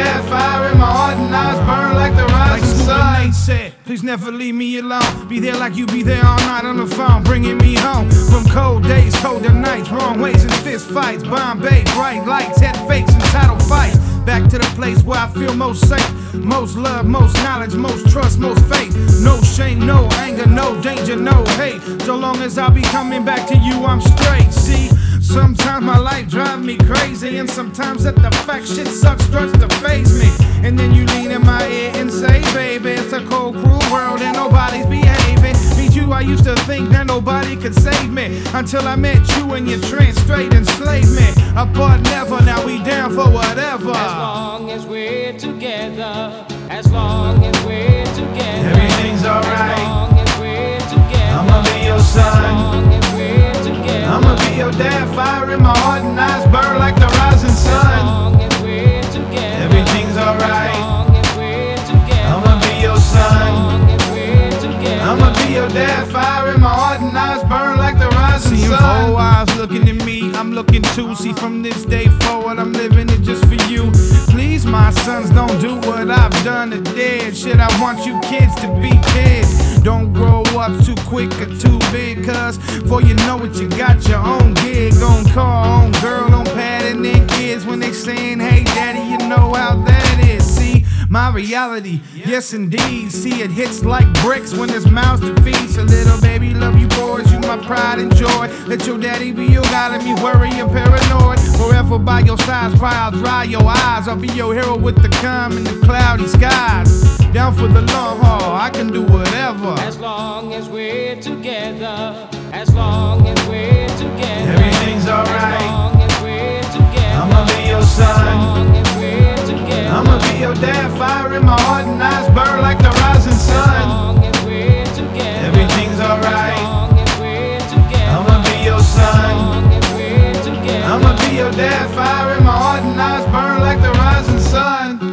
dad, fire in my heart and eyes burn like the rising sun. Said, please never leave me alone. Be there like you be there all night on the phone, bringing me home from cold days, colder nights, wrong ways and fist fights. Bombay, bright lights, head fakes and title fights. Back to the place where I feel most safe, most love, most knowledge, most trust, most faith. No shame, no anger, no danger, no hate. So long as I be coming back to you, I'm straight. See, sometimes my life drives me crazy, and sometimes that the fact shit sucks starts to faze me. And then you lean in my ear and say, baby, it's a cold, cruel world and nobody's behaving. Me too, I used to think that nobody could save me, until I met you and you trans straight enslaved me. Apart never, now we down for whatever. As long as we're together, as long as we're together, everything's alright. As long as we're together, I'ma be your son. As long as we're together, I'ma be your dad, fire in my heart and eyes burn like the rising As sun. long as we're together, Everything's alright. As long as we're together, I'ma be your son. As long as we're together, I'ma be your dad, fire in my heart and eyes burn like the rising Seeing sun. 4 eyes looking at me, I'm looking too. See, from this day forward, I'm living it just for you. Please, my sons, don't do what I've done to dead. Shit, I want you kids to be kids. Don't grow up too quick or too big, cause before you know it, you got your own gig. On car, on girl, on pattern and kids. When they saying, hey daddy, you know how that is. See, my reality, yes indeed. See, it hits like bricks when there's mouths to feed. So little baby, love you boys, you my pride and joy. Let your daddy be your guy, let me worry and paranoid. Forever by your side, cry, I'll dry your eyes. I'll be your hero with the calm in the cloudy skies. Down for the long haul, I can do whatever. as long as we're together, as long as we're together, Everything's As alright. long as we're together, I'ma be your As son. long as we're together, I'ma be your dad, fire in my heart and eyes burn like the rising As sun. long as we're together, Everything's As alright. long as we're together, I'ma be your As son. long as we're together, I'ma be your dad, fire in my heart and eyes burn like the rising sun.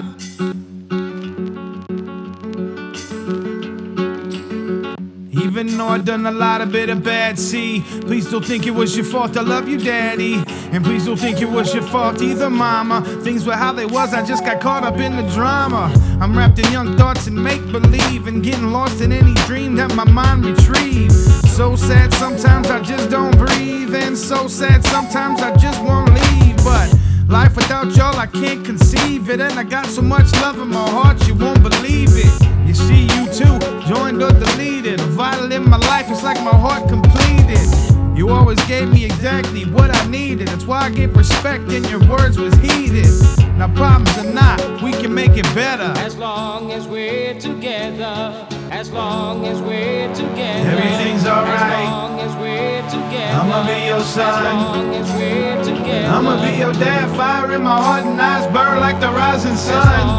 Even though I done a lot of bit of bad, see, please don't think it was your fault. I love you, daddy, and please don't think it was your fault either, mama. Things were how they was, I just got caught up in the drama. I'm wrapped in young thoughts and make-believe, and getting lost in any dream that my mind retrieves. So sad sometimes I just don't breathe, and so sad sometimes I just won't leave. But life without y'all, I can't conceive it, and I got so much love in my heart, you won't believe it. You see, you too joined or deleted, vital in my life, it's like my heart completed. You always gave me exactly what I needed, that's why I gave respect and your words was heeded. Now problems or not, we can make it better. as long as we're together, as long as we're together, Everything's alright. As long as we're together, I'ma be your As son. long as we're together, I'ma be your dad, fire in my heart and eyes burn like the rising sun.